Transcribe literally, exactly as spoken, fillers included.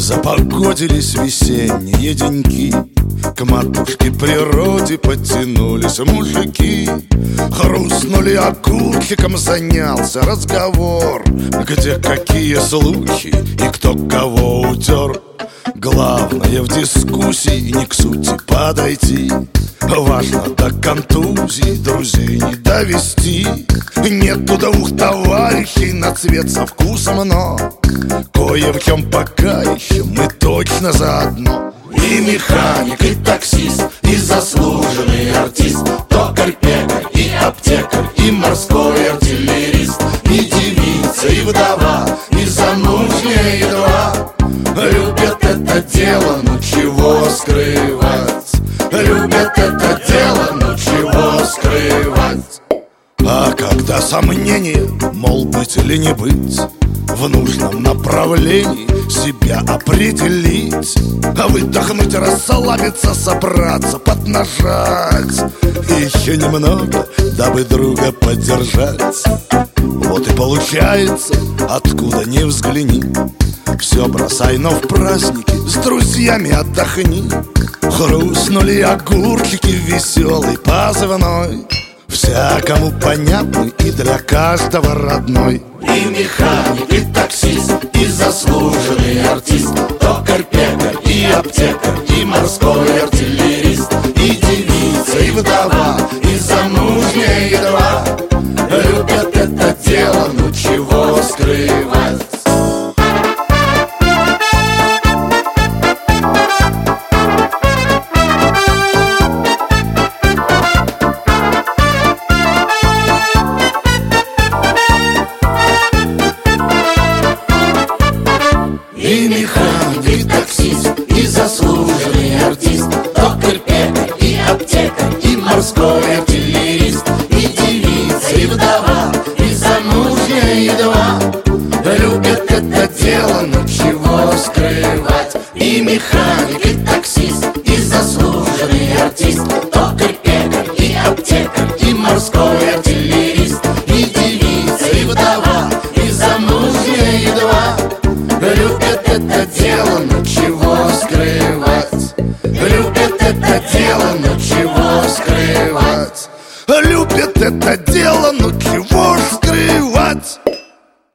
Запогодились весенние деньки, к матушке природе подтянулись мужики. Хрустнули окурчиком, занялся разговор, где какие слухи и кто кого утер. Главное в дискуссии не к сути подойти, важно до контузии друзей не довести. Нету двух товарищей на цвет со вкусом, но кое в чем пока еще мы точно заодно. И механик, и таксист, и заслуженный артист, токарь, пекарь, и аптекарь, и морской артиллерист, и девица, и вдова, и замужняя едва любят это дело, ну чего скрывать. Любят это дело, ну чего скрывать. А когда сомнения, мол, быть или не быть, в нужном направлении себя определить, а выдохнуть, расслабиться, собраться, поднажать, еще немного, дабы друга поддержать. Вот и получается, откуда ни взгляни, все бросай, но в праздники с друзьями отдохни. Хрустнули огурчики, веселый позывной, всякому понятный и для каждого родной. И механик, и таксист, и заслуженный артист, токарь, пекарь, и аптекарь, и морской артиллерист, и девица, и вдова, и замужняя едва любят это дело, ну чего скрывать. И механик, и таксист, и заслуженный артист, токарь, пекарь, и аптекарь, и морской артиллерист, и девица, и вдова, и замужняя едва любят это дело.